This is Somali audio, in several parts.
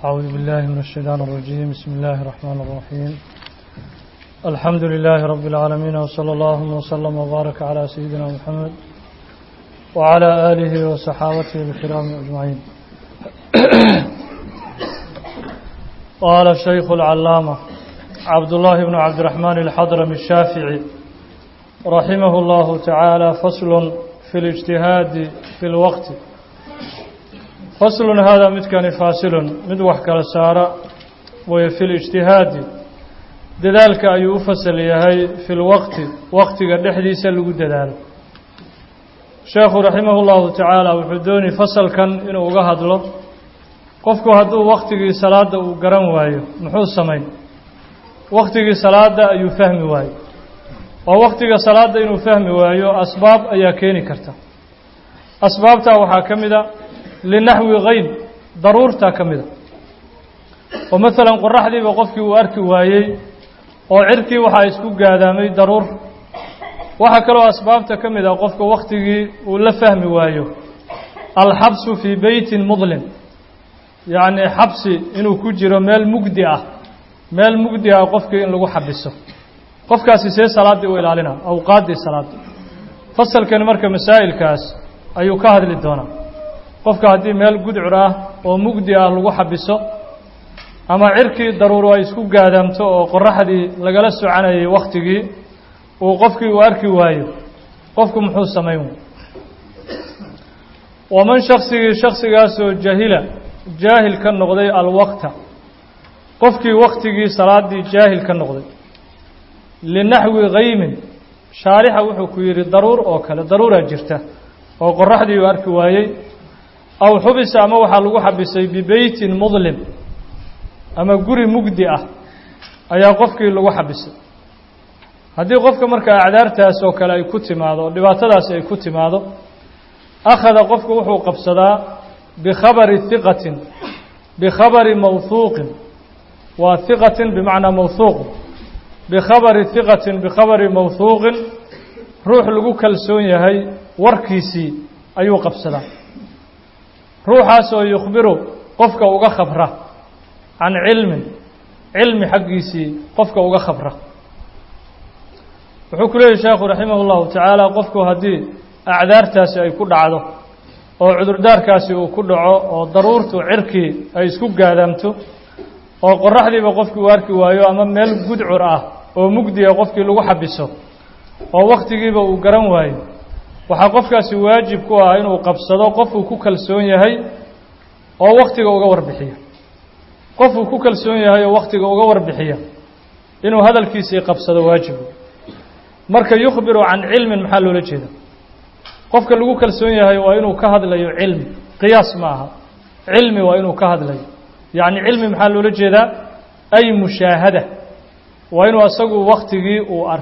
أعوذ بالله من الشيطان الرجيم. بسم الله الرحمن الرحيم. الحمد لله رب العالمين، وصلى الله وسلم وبارك على سيدنا محمد وعلى آله وصحابته الكرام أجمعين. قال الشيخ العلامة عبد الله بن عبد الرحمن الحضرمي الشافعي رحمه الله تعالى: فصل في الاجتهاد في الوقت. فصل هذا متكان فاصل مدوح كالسارة وفي الاجتهاد ذلك أي فصل يهي في الوقت وقت قد حديث لقد ذلك. شيخ رحمه الله تعالى وحدوني فصل كان إنه قهد له قفكو هدو وقت صلاة وقرن وايو محوص سمين وقت صلاة أي فهم وايو ووقت صلاة إنه فهم وايو أسباب أي كيني كرتا أسبابتا وحاكمدا لنحو غيب ضرورتا كمدا. ومثلا قرح دي بقفكي واركي وايي وعركي وحا يسكو قادامي ضرور وحا كلو أسبابتا كمدا قفك وقتي ولا فهم وايو. الحبس في بيت مظلم، يعني حبسي إنه كجر مال مقدئة قفك إن لغو حبسه قفك أسيسي صلاة وإلى لنا أو قادي صلاة. فصل كان مركب مسائل كاس أيو كهد للدونا qofka haddii meel gudcur ah oo mugdi ah lagu xabiso ama cirkii daruuro ay isku gaadaamto oo qoraxdii lagala soconayay waqtigii uu qofkii u arki waayo qofku muxuu sameeyo? waman shakhsigaas oo jaahil ka noqday alwaqta, qofkii waqtigii salaadii jaahil ka noqday linaxwi qaymin, shaarixa wuxuu ku yiri daruur oo kale daruura jirta oo qoraxdii u arki waayay. أو حبس أما وحا لغو حبسي ببيت مظلم، أما قري مقدئة أيا قفك لغو حبسي. هذه قفك مركا أعدار تاسو كلا يكتي ماذا لباتداس يكتي ماذا أخذ قفك وحو قبصدا بخبر موثوق، وثقة بمعنى موثوق، بخبر موثوق روح لغو كالسون يهي وركيسي أيو قبصدا روحاas oo yukhbiru qofka uga khabra can cilmi xaqiisii qofka uga khabra. wuxuu ku leeyahay sheekhu raximahullahu tacaala qofku haddii acdaartaasi ay ku dhacdo oo cudurdaarkaasi uu ku dhaco oo daruurtu cirkii ay isku gaadaamto oo qoraxdiiba qofkii uu arki waayo ama meel gudcur ah oo mugdiya qofkii lagu xabiso oo waqtigiiba uu garan waayo, waxaa qofkaasi waajib ku ah inuu qabsado qofuu ku kalsoon yahay oo waqtiga uga warbixiya. qofuu ku kalsoon yahay oo waqtiga uga warbixiya inuu hadalkiisii qabsado waajibu. marka yukhbiru can cilmin maxaa loola jeeda? qofka lagu kalsoon yahay waa inuu ka hadlayo cilmi, qiyaas ma aha, cilmi waa inuu ka hadlayo. yacni cilmi maxaa loola jeedaa? ay mushaahada, waa inuu asagu waqtigii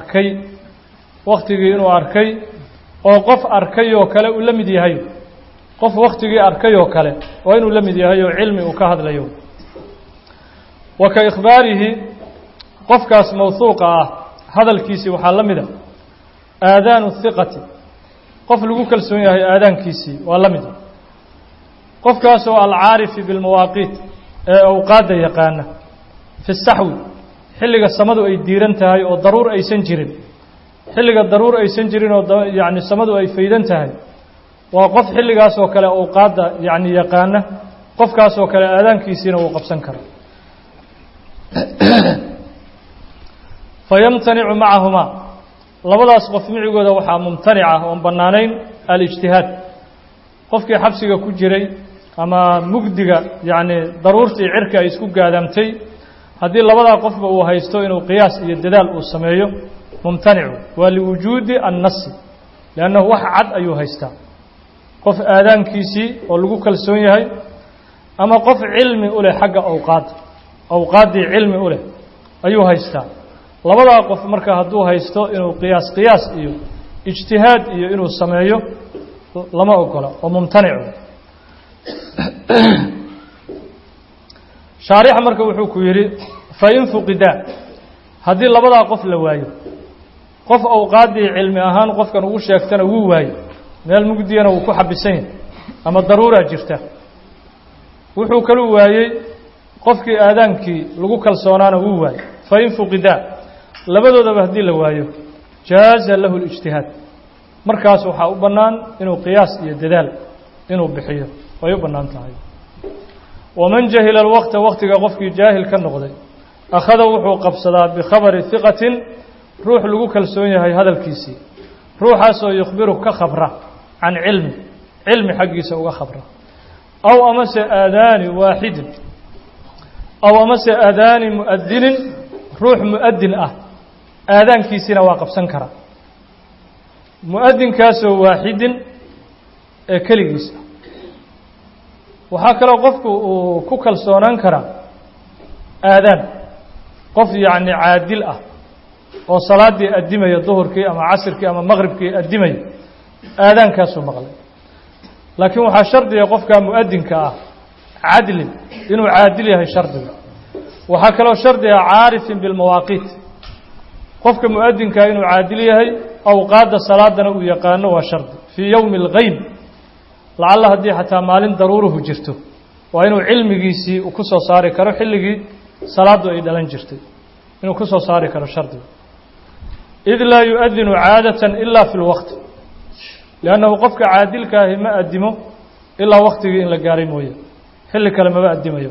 inuu arkay oo qof arkay oo kale uu la mid yahay, qof waqtigii arkay oo kale waa inuu la mid yahay oo cilmi uu ka hadlayo. wa ka ikhbaarihi, qofkaas mawthuuqa ah hadalkiisii waxaa la mida aadaanu thiqati, qof lagu kalsoon yahay aadaankiisii waa la mida. qofkaas oo alcaarifi bilmawaaqiit, ee awqaadda yaqaana, fi saxwi, xilliga samadu ay diiran tahay oo daruur aysan jirin, xilliga daruur aysan jirin oo yani samadu ay faydan tahay, waa qof xilligaas oo kale awqaadda yani yaqaana. qofkaas oo kale aadaankiisiina uu qabsan karo. fayamtanicu macahumaa, labadaas qof micigooda waxaa mumtanica oon bannaanayn alijtihaad. qofkii xabsiga ku jiray ama mugdiga yani daruurtii cirka ay isku gaadaamtay, haddii labadaa qofba uu haysto inuu qiyaas iyo dadaal uu sameeyo, mumtanicu waa liwujuudi annasi, liannahu wax cad ayuu haystaa. qof aadaankiisii oo lagu kalsoon yahay ama qof cilmi u leh xagga awqaaddii cilmi u leh ayuu haystaa. labadaa qof marka hadduu haysto inuu qiyaas iyo ijtihaad iyo inuu sameeyo lama ogola oo mumtanicu. shaarixa marka wuxuu ku yidhi fain fuqidaa, haddii labadaa qof la waayo, qof awqaaddii cilmi ahaan qofkan ugu sheegtana wuu waayo, meel mugdiyana wuu ku xabisan yahay ama daruuraa jirta. wuxuu kalu waayey qofkii aadaankii lagu kalsoonaana wuu waayo fain fuqidaa labadoodaba haddii la waayo jaaza lahu اlijtihaad markaas waxaa u bannaan inuu qiyaas iyo dadaal inuu bixiyo way u bannaan tahay waman jahila alwaqta waqtiga qofkii jaahil ka noqday akhada wuxuu qabsadaa bikhabari hiqatin ruux lagu kalsoon yahay hadalkiisii ruuxaasoo yukhbiru ka khabra can cilmi xaggiisa uga khabra aw amase aadaani waaxidin aw amase aadaani mu'adinin ruux mu'adin ah aadaankiisiina waa qabsan kara mu'adinkaasoo waaxidin ee keligiisa waxaa kaloo qofku uu ku kalsoonaan karaa aadaan qof yacni caadil ah oo salaaddii addimaya duhurkii ama casirkii ama maqribkii addimaya aadaankaasuu maqlay laakiin waxaa shardiga qofka mu'adinka ah cadlin inuu caadil yahay shardiga waxaa kaloo shardiga caarifin bilmawaaqiit qofka mu'adinkaa inuu caadil yahay awqaadda salaadana uu yaqaano waa shardi fii yowmi alghaym lacalla haddii xataa maalin daruuruhu jirto waa inuu cilmigiisii uu ku soo saari karo xilligii salaaddu ay dhalan jirtay inuu ku soo saari karo shardiga id laa yu'adinu caadatan ilaa fi lwaqti liannahu qofka caadilka ahi ma addimo ilaa waktigii in la gaaray mooye xilli kale maba addimayo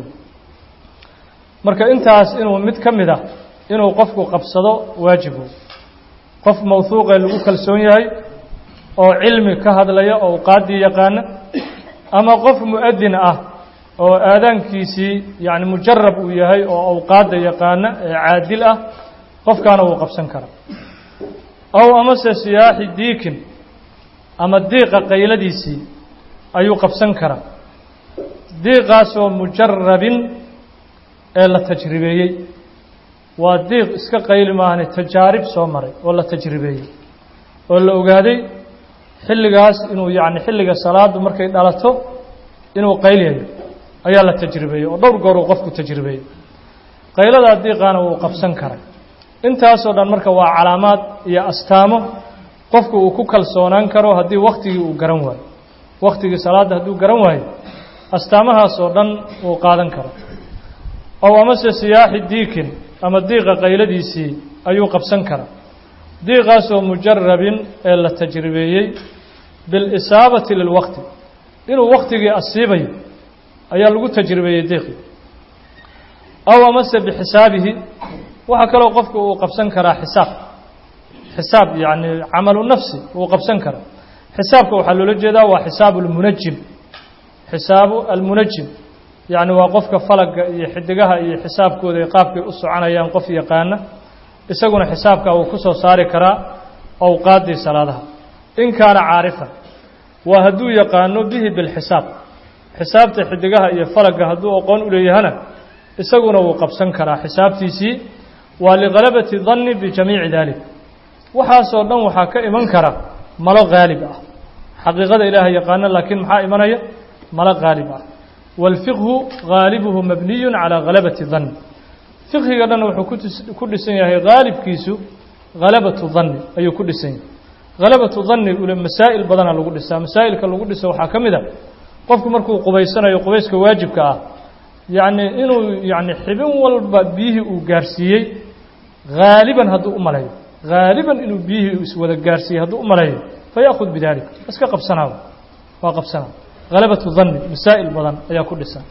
marka intaas inuu mid ka mid ah inuu qofku qabsado waajibu qof mawhuuqee lagu kalsoon yahay oo cilmi ka hadlaya oo awqaaddii yaqaana ama qof mu'adin ah oo aadaankiisii yacni mujarab uu yahay oo awqaadda yaqaana ee caadil ah qofkaana wuu qabsan karaa aw amase siyaaxi diikin ama diiqa qayladiisii ayuu qabsan karaa diiqaasoo mujarabin ee la tajribeeyey waa diiq iska qayli maahane tajaarib soo maray oo la tajribeeyey oo la ogaaday xilligaas inuu yacni xilliga salaadu markay dhalato inuu qayliyayo ayaa la tajribeeyey oo dhowr goor uu qofku tajribeeyey qayladaa diiqaana wuu qabsan karay intaasoo dhan marka waa calaamaad iyo astaamo qofku uu ku kalsoonaan karo haddii waktigii uu garan waayo waktigii salaadda hadduu garan waayo astaamahaasoo dhan uu qaadan karo ow amase siyaaxi diikin ama diiqa qayladiisii ayuu qabsan karaa diiqaasoo mujarabin ee la tajribeeyey bilisaabati lilwaqti inuu waktigii asiibayo ayaa lagu tajribeeyey diiqii aw amase bixisaabihi waxaa kaloo qofku uu qabsan karaa xisaab yacni camalu nafsi uu qabsan karaa xisaabka waxaa loola jeedaa waa xisaabu almunajim yacni waa qofka falagga iyo xidigaha iyo xisaabkooda ay qaabkay u soconayaan qof yaqaana isaguna xisaabka uu ku soo saari karaa awqaaddii salaadaha in kaana caarifan waa hadduu yaqaano bihi bilxisaab xisaabta xidigaha iyo falagga hadduu aqoon u leeyahana isaguna wuu qabsan karaa xisaabtiisii waa ligalabati danni bijamiici dalik waxaasoo dhan waxaa ka iman kara malo haalib ah xaqiiqada ilaahay yaqaano laakiin maxaa imanaya malo haalib ah waalfiqhu haalibuhu mabniyun calaa galabati danni fiqhiga dhan wuxuu ku dhisan yahay haalibkiisu galabatu danni ayuu ku dhisan yahay galabatu danni ule masaa'il badana lagu dhisaa masaa'ilka lagu dhiso waxaa ka mid a qofku markuu qubaysanayo qubayska waajibka ah yacni inuu yacni xibin walba biyihii uu gaarsiiyey haaliban hadduu u maleeyo haaliban inuu biyihii iswada gaarsiiyey hadduu u maleeyo fayaأkhud bidalik iska qabsanaa waa qabsanaa galabatu danni masaa'il badan ayaa ku dhisan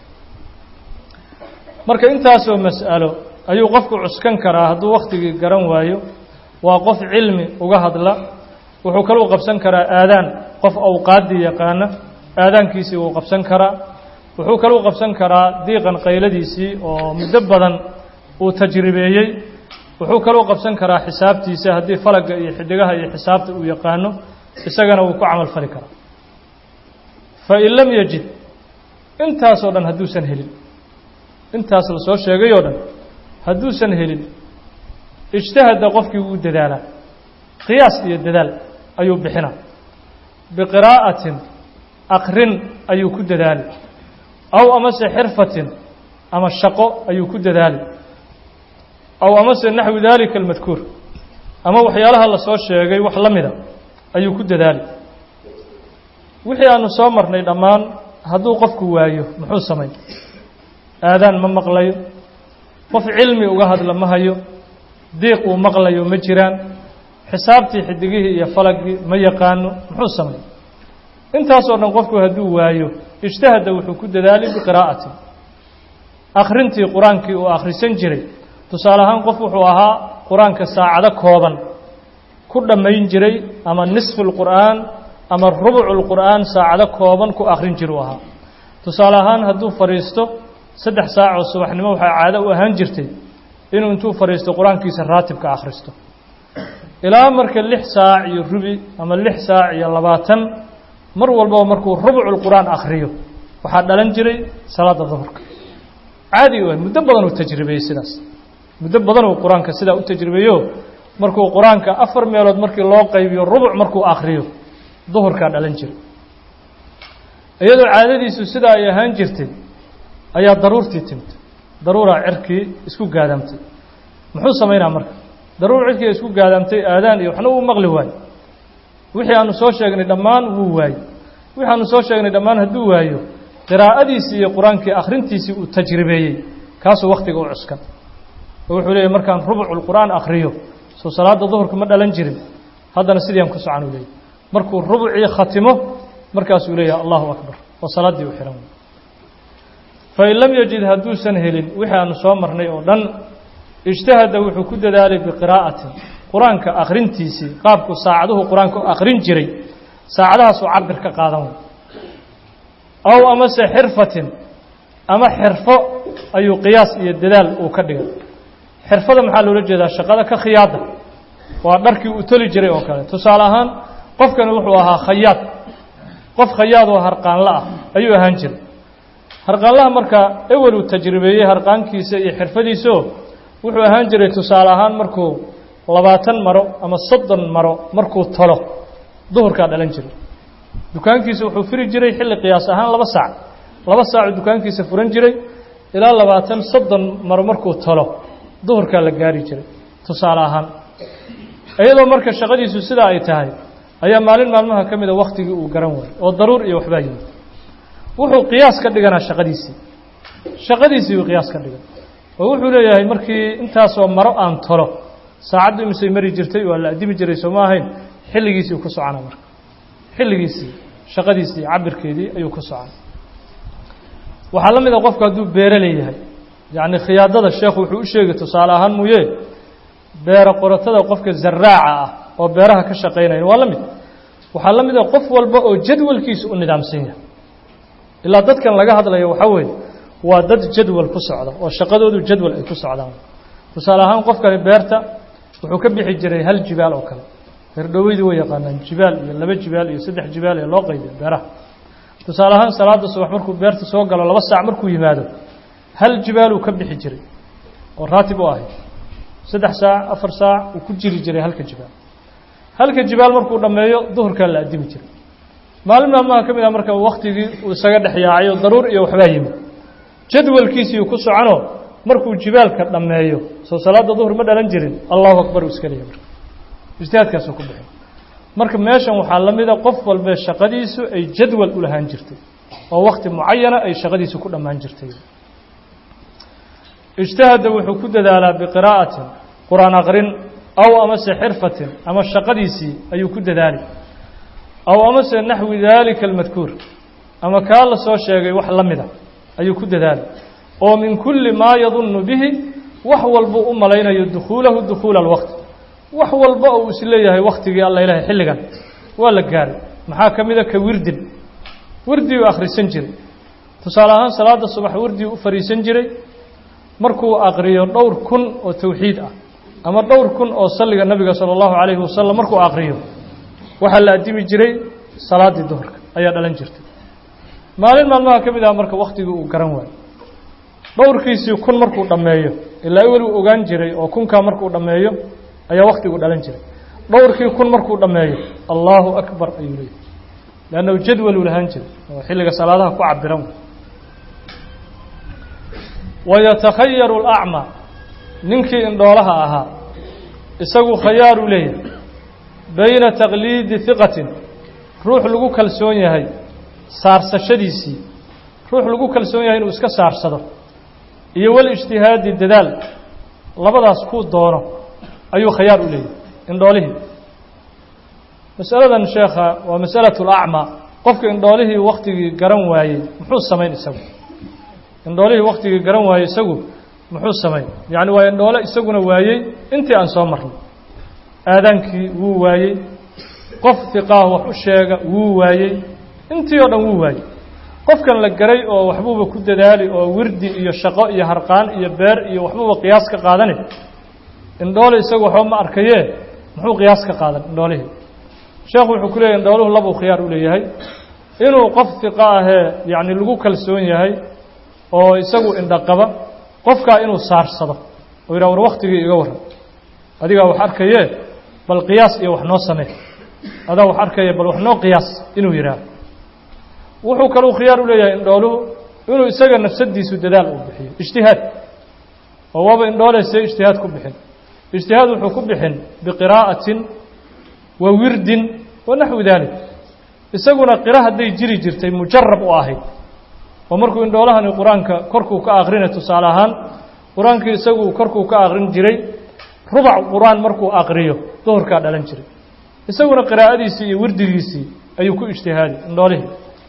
marka intaasoo mas'alo ayuu qofku cuskan karaa hadduu waktigii garan waayo waa qof cilmi uga hadla wuxuu kaluu qabsan karaa aadaan qof awqaaddii yaqaana aadaankiisii wuu qabsan karaa wuxuu kaluu qabsan karaa diiqan qayladiisii oo muddo badan uu tajribeeyey wuxuu kaluu qabsan karaa xisaabtiisa haddii falagga iyo xidigaha iyo xisaabta uu yaqaano isagana wuu ku camal fali karaa fain lam yajid intaasoo dhan hadduusan helin intaas la soo sheegay oo dhan hadduusan helin ijtahada qofkii wuu dadaalaa qiyaas iyo dadaal ayuu bixinaa biqiraa'atin aqrin ayuu ku dadaali aw amase xirfatin ama shaqo ayuu ku dadaali aw amase naxwi dalika almadkuur ama waxyaalaha la soo sheegay wax la mida ayuu ku dadaali wixii aanu soo marnay dhammaan hadduu qofku waayo muxuu samayn aadaan ma maqlayo qof cilmi uga hadla ma hayo diiq uu maqlayo ma jiraan xisaabtii xidigihii iyo falagii ma yaqaano muxuu sameeyay intaasoo dhan qofku hadduu waayo ijtahada wuxuu ku dadaalay biqiraa'ati akhrintii qur-aankii uu akhrisan jiray tusaale ahaan qof wuxuu ahaa qur-aanka saacado kooban ku dhammayn jiray ama nisful qur'aan ama rubucul qur'aan saacado kooban ku akhrin jiru ahaa tusaale ahaan hadduu fadhiisto 3 saac oo subaxnimo waxaa caado u ahaan jirtay inuu intuu fadhiisto qur-aankiisa raatibka akhristo ilaa marka 6 saac iyo rubi ama 6 saac iyo 20 mar walba markuu rubucul qur'aan akhriyo waxaa dhalan jiray salaada duhurka caadi ah muddo badan uu tajribeeyay sidaas muddo badan uu quraanka sida u tajribeeyo markuu quraanka 4 meelood markii loo qaybiyo rubuc markuu akhriyo duhurka dhalan jiray iyadoo caadadiisu sida ay ahaan jirtay ayaa daruurtii timid daruura cirkii isku gaadamtay muxuu sameeynaa marka daruur cirkii isku gaadamtay aadaan iyo waxna uu maqli waay wixii aanu soo sheegnay dhammaan wuu waay wixii aanu soo sheegnay dhammaan hadduu waayo qiraa'adiisii iyo qur-aankii akhrintiisii uu tajribeeyey kaasuu wakhtiga u cuskan oo wuxuu leeyahay markaan rubucul qur'aan akhriyo soo salaada duhurka ma dhalan jirin haddana sidii aan ku socon u leeyahay markuu rubucii khatimo markaasuu leeyahay allahu akbar oo salaadii u xiran fa in lam yajid hadduusan helin wixii aanu soo marnay oo dhan ijtahada wuxuu ku dadaalay biqiraa'ati qur-aanka akhrintiisii qaabku saacaduhu qur-aanka akhrin jiray saacadahaasuu cabir ka qaadan aw amase xirfatin ama xirfo ayuu qiyaas iyo dadaal uu ka dhigay xirfada maxaa loola jeedaa shaqada ka khiyaada waa dharkii uu toli jiray oo kale tusaale ahaan qofkani wuxuu ahaa khayaad qof khayaad oo harqaanla ah ayuu ahaan jiray harqaanlaha markaa ewel uu tajribeeyey harqaankiisa iyo xirfadiisoo wuxuu ahaan jiray tusaale ahaan markuu 20 maro ama 30 maro markuu tolo duhurka dhalan jiray dukaankiisa wuxuu firi jiray xilli qiyaas ahaan 2 saac dukaankiisa furan jiray ilaa 30 maro markuu tolo duhurka la gaari jiray tusaale ahaan iyadoo marka shaqadiisu sida ay tahay ayaa maalin maalmaha kamid ah waqtigii uu garan waayay oo daruur iyo waxba yimid wuxuu qiyaas ka dhiganaa shaqadiisii uu qiyaas ka dhigan oo wuxuu leeyahay markii intaas oo maro aan tolo saacadu imisay mari jirtay oo la adimi jiray soo ma ahayn xilligiisii ku socona marka xilligiisii shaqadiisii cabirkeedii ayuu ku socon waxaa la mid ah qofku hadduu beere leeyahay yacni khiyaadada sheekhu wuxuu u sheegay tusaale ahaan muuye beera qoratada qofka zaraaca ah oo beeraha ka shaqaynaya waa la mid waxaa la mid ah qof walba oo jadwalkiisa u nidaamsan yahay ilaa dadkan laga hadlayo waxaa weeye waa dad jadwal ku socda oo shaqadoodu jadwal ay ku socdaan tusaale ahaan qofkani beerta wuxuu ka bixi jiray hal jibaal oo kale herdhoweydu way yaqaanaan jibaal iyo 2 jibaal iyo 3 jibaal ee loo qaybiyo beeraha tusaale ahaan salaada subax markuu beerta soo galo 2 saac markuu yimaado hal jibaal uu ka bixi jiray oo raatib u ahay 3 saac 4 saac uu ku jiri jiray halka jibaal markuu dhameeyo duhurka la adimi jiray maalin maalmaha kamid ah marka waqtigii uu isaga dhaxyaayo daruur iyo waxba yimid jadwalkiisii ku socono markuu jibaalka dhameeyo soo salaada duhur ma dhalan jirin allahu akbar iska leeyahay ijtihaadkaas ku bixin marka meeshan waxaa la mid ah qof walba shaqadiisu ay jadwal u lahaan jirtay oo waqti muayana ay shaqadiisu ku dhamaan jirtay ijtihada wuxuu ku dadaalaa biqiraa'atin quraan aqrin aw ama xirfatin ama shaqadiisii ayuu ku dadaalay aw ama naxwi dalika almadkuur ama kaa la soo sheegay wax la mid ah ayuu ku dadaalay oo min kulli maa yadunnu bihi wax walba u malaynayo dukhuul alwaqt wax walba uu isleeyahay waqtigii alla ilaahay xilligan waa la gaaray maxaa kamid ah ka wirdi uu akhrisan jiray tusaale ahaan salaada subax wirdi uu fariisan jiray markuu aqriyo dhowr kun oo tawxiid ah ama dhowr kun oo salliga nabiga sallallahu alayhi wasallam markuu aqriyo waxa la adimi jiray salaadii duhurka ayaa dhalan jirtay maalin maalmaha kamid ah marka waqtigii uu garan waayay dhowrkiisii kun markuu dhameeyo ilaa weli uu ogaan jiray oo kunka markuu dhameeyo ayaa waqtigu dhalan jiray dhowrkii kun markuu dhameeyo allahu akbar ayuu leeyahay laana jadwal uu lahaan jiray oo xilliga salaadaha ku cabiran ويتخير الأعمى ninkii indhoolaha ahaa isagu khayaar u leeyahay bayna taqliidi thiqatin ruux lagu kalsoon yahay saarsashadiisii ruux lagu kalsoon yahay inuu iska saarsado iyo والاجتهاad dadaal labadaas ku doono ayuu khiyaar u leeyahay indhoolihii mas'aladan sheekha waa mas'alaة الأعmى qofka indhoolihii waqtigii garan waayey muxuu samayn isagu indhoolihii waqtigii garan waayey isagu muxuu samayn yani waa indhoole isaguna waayey intii aan soo marnay aadaankii wuu waayey qof hiqaah wax u sheega wuu waayey intii oo dhan wuu waayey qofkan la garay oo waxbuuba ku dadaali oo wirdi iyo shaqo iyo harqaan iyo beer iyo waxbuuba qiyaas ka qaadanay indhoole isagu waxba ma arkayee muxuu qiyaas ka qaadan indhoolihii sheekhu wuxuu ku leeyahay indhooluhu labuu khiyaar u leeyahay inuu qof hiqa ahee yacni lagu kalsoon yahay oo isagu indho qaba qofkaa inuu saarsado oo yidhaha war waktigii iga warran adigaa wax arkayee bal qiyaas iyo wax noo samee adaa wax arkaya bal wax noo qiyaas inuu yidhaah wuxuu kaluu khiyaar u leeyahay indhooluhu inuu isaga nafsadiisu dadaal uu bixiyo ijtihaad oo waaba indhoolesee ijtihaad ku bixin ijtihaad wuxuu ku bixin biqiraa'atin wa wirdin wa naxwi dalik isaguna qira hadday jiri jirtay mujarab u ahayd oo markuu indhoolahani qur-aanka korkuu ka aqrinay tusaale ahaan qur-aankii isagu korkuu ka aqrin jiray rubac qur-aan markuu aqriyo duhurkaa dhalan jiray isaguna qiraa'adiisii iyo wirdigiisii ayuu ku ijtihaadi indhoolihii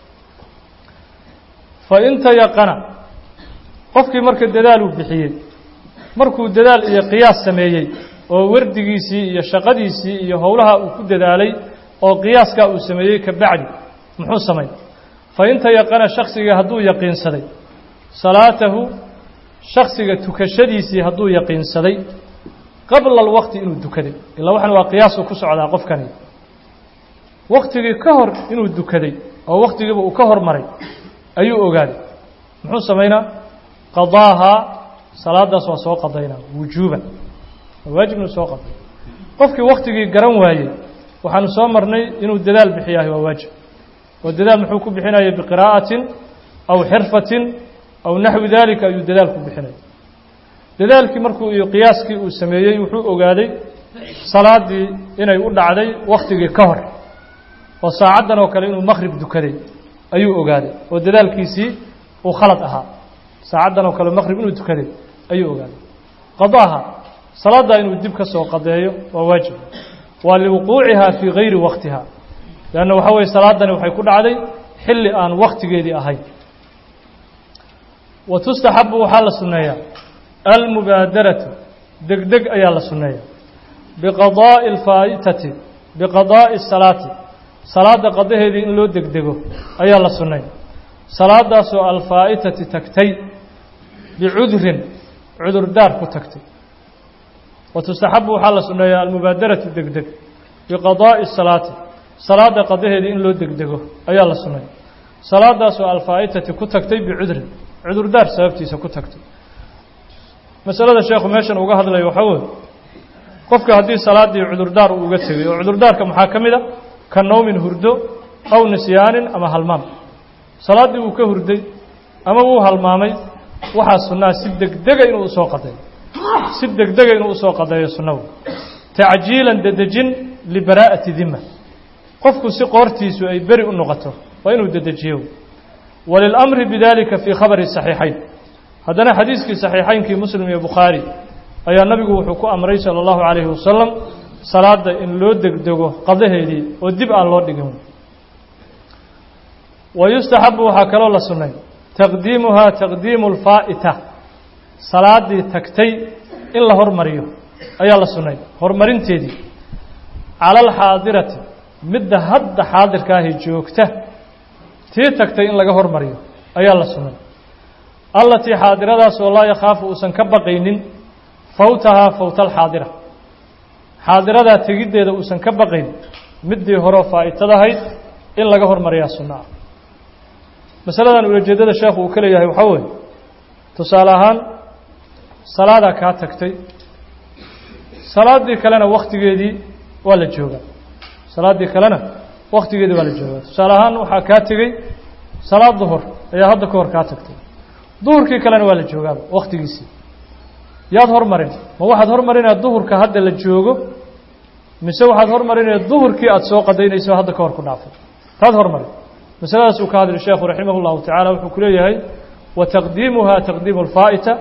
fa in tayaqana qofkii marka dadaaluu bixiyey markuu dadaal iyo qiyaas sameeyey oo wardigiisii iyo shaqadiisii iyo howlaha uu ku dadaalay oo qiyaaskaa uu sameeyey ka bacdi muxuu samayn fa in tayaqana shaksiga hadduu yaqiinsaday salaatahu shaksiga tukashadiisii hadduu yaqiinsaday qabla alwaqti inuu dukaday ilaa waxan waa qiyaasuu ku socdaa qofkani waqtigii ka hor inuu dukaday oo waqtigiiba uu ka hormaray ayuu ogaaday muxuu samaynaa qadaahaa salaadaas waa soo qadaynaa wujuuban waajib inuu soo qaday qofkii waqtigii garan waayey waxaanu soo marnay inuu dadaal bixiyahay waa waajib oo dadaal muxuu ku bixinaya biqiraa'atin aw xirfatin aw naxwi dalika ayuu dadaal ku bixinaya dadaalkii markuu iyo qiyaaskii uu sameeyey wuxuu ogaaday salaadii inay u dhacday waqtigii ka hor oo saacaddan oo kale inuu maqrib dukaday ayuu ogaaday oo dadaalkiisii uu khalad ahaa saacaddan oo kale maqrib inuu dukaday ayuu ogaaday qadaaha salaada inuu dib ka soo qadeeyo waa waajib waa liwuquucihaa fii gayri waqtiha leanna waxa weeye salaadani waxay ku dhacday xilli aan waqtigeedii ahayn wa tustaxabu waxaa la sunneeyaa almubaadaratu degdeg ayaa la sunneeyaa biqadaa'i alfaa'itati biqadaa'i asalaati salaada qadaheedii in loo degdego ayaa la sunneeya salaadaasoo alfaa'itati tagtay bicudrin cudurdaar ku tagtay watustaxabu waxaa la sunneeyaa almubaadaratu degdeg biqadaa'i asalaati salaada qadaheedii in loo degdego ayaa la sunneeya salaadaasoo alfaa'itati ku tagtay bicudrin cudurdaar sababtiisa ku tagtay masalada sheekhu meeshan uga hadlayo waxaa weeye qofka haddii salaadii cudurdaar uu uga tegay oo cudurdaarka maxaa ka mid a ka nawmin hurdo aw nisyaanin ama halmaam salaaddii wuu ka hurday ama wuu halmaamay waxaa sunnaa si degdega inuu usoo qadeeyo si degdega inuu usoo qadeeyo sunnahu tacjiilan dedejin libaraa'ati dima qofku si qoortiisu ay beri u noqoto waa inuu dedejiyo walilamri bidalika fii khabari saxiixayn haddana xadiiskii saxiixaynkii muslim iyo bukhaari ayaa nabigu wuxuu ku amray sala allahu calayhi wasalam salaada in loo degdego qadaheedii oo dib aan loo dhigin wayustaxabu waxaa kaloo la sunnay taqdiimuhaa taqdiimu alfaa'ita salaadii tagtay in la hormariyo ayaa la sunnay horumarinteedii cala alxaadirati midda hadda xaadirkaahi joogta tii tagtay in laga hormariyo ayaa la sunnay allatii xaadiradaas oo laa yakhaafu uusan ka baqaynin fawtahaa fawta alxaadira xaadiradaa tegiddeeda uusan ka baqayn middii horeo faa'itadahayd in laga hormariyaa sunna ah masaladan ulajeeddada sheekhu uu ka leeyahay waxaa weeye tusaale ahaan salaadaa kaa tagtay salaaddii kalena wakhtigeedii waa la joogaa salaaddii kalena wakhtigeedii waa la joogaa tusaale ahaan waxaa kaa tegey salaad duhur ayaa hadda ka hor kaa tagtay duhurkii kalena waa la joogaaba wakhtigiisii yaad hormarin ma waxaad hormarinaya duhurka hadda la joogo mise waxaad hormarinaya duhurkii aada soo qadaynayso hadda ka hor ku dhaafay taad hormarin masaladaas uu ka hadlay sheekhu raximah اllahu tacaala wuxuu ku leeyahay wa taqdiimuhaa taqdiimu alfaa'ita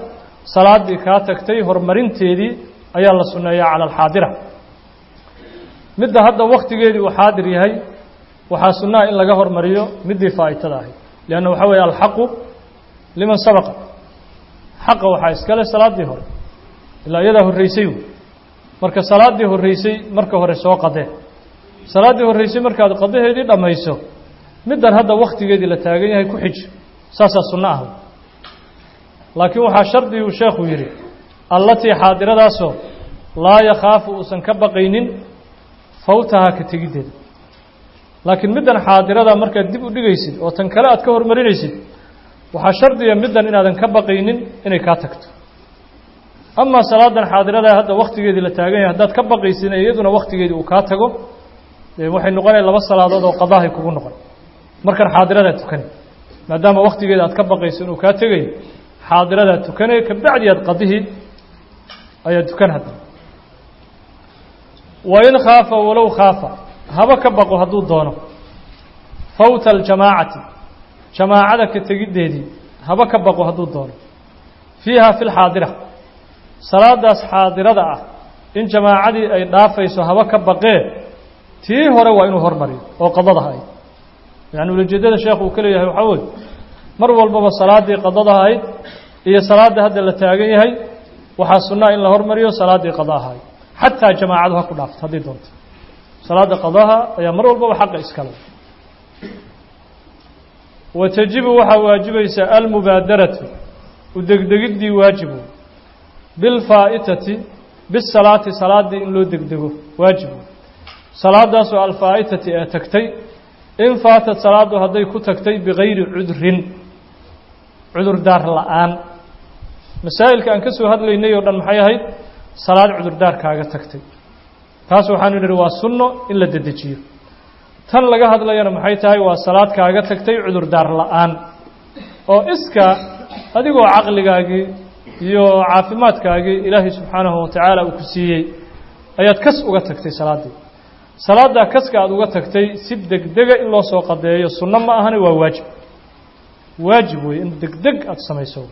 salaadii kaa tagtay hormarinteedii ayaa la sunneeyaa cala alxaadira midda hadda wakhtigeedii uu xaadir yahay waxaa sunnaha in laga hormariyo middii faa'itada ahayd lianna waxaa weeye alxaqu liman sabaqa xaqa waxaa iskale salaaddii hore ilaa iyadaa horraysay marka salaaddii horraysay marka hore soo qadee salaaddii horraysay markaad qadaheedii dhammayso middan hadda wakhtigeedii la taagan yahay ku xij saasaa sunno ah laakiin waxaa shardiguu sheekhu yidhi allatii xaadiradaasoo laa yakhaafu uusan ka baqaynin fawtahaa ka tegiddeeda laakiin middan xaadirada markaad dib u dhigaysid oo tan kale aad ka hormarinaysid waxaa shardiga middan inaadan ka baqaynin inay kaa tagto amaa salaadan xaadirada hadda wakhtigeedii la taagan yahay haddaad ka baqaysid iyaduna wakhtigeedii uu kaa tago waxay noqonaya laba salaadood oo qadaahay kugu noqon markan xaadiradaa tukanay maadaama wakhtigeeda aad ka baqayso inuu kaa tegayo xaadiradaa tukanay kabacdi aad qadihii ayaad tukan haddana wain khaafa walow khaafa haba ka baqo hadduu doono fawta aljamaacati jamaacada ka tegiddeedii haba ka baqo hadduu doono fiiha fi lxaadira salaadaas xaadirada ah in jamaacadii ay dhaafayso haba ka baqee tii hore waa inuu hormariyo oo qadadaha ahayd yacni ulajeedada sheekhu uu ka leeyahay waxaa weye mar walbaba salaaddii qadadaha ahayd iyo salaadda hadda la taagan yahay waxaa sunnaa in la hormariyo salaaddii qada ahayd xataa jamaacadu ha ku dhaafto haddii doonto salaadda qadaha ayaa mar walbaba xaqa iskale wa tajibu waxaa waajibaysa almubaadaratu u degdegiddii waajibu bilfaa'itati bisalaati salaaddii in loo degdego waajibu salaadaasoo alfaa'itati ee tagtay in faatad salaaddu hadday ku tagtay bigayri cudrin cudurdaar la'aan masaa'ilka aan ka soo hadlaynay oo dhan maxay ahayd salaad cudurdaar kaaga tagtay taas waxaanu nidhi waa sunno in la dedejiyo tan laga hadlayana maxay tahay waa salaad kaaga tagtay cudurdaar la'aan oo iska adigoo caqligaagii iyo caafimaadkaagii ilaahay subxaanahu watacaala uu ku siiyey ayaad kas uga tagtay salaaddii salaaddaa kaska aad uga tagtay si degdega in loo soo qadeeyo sunno ma ahane waa waajib waajib weeye in degdeg aad samayso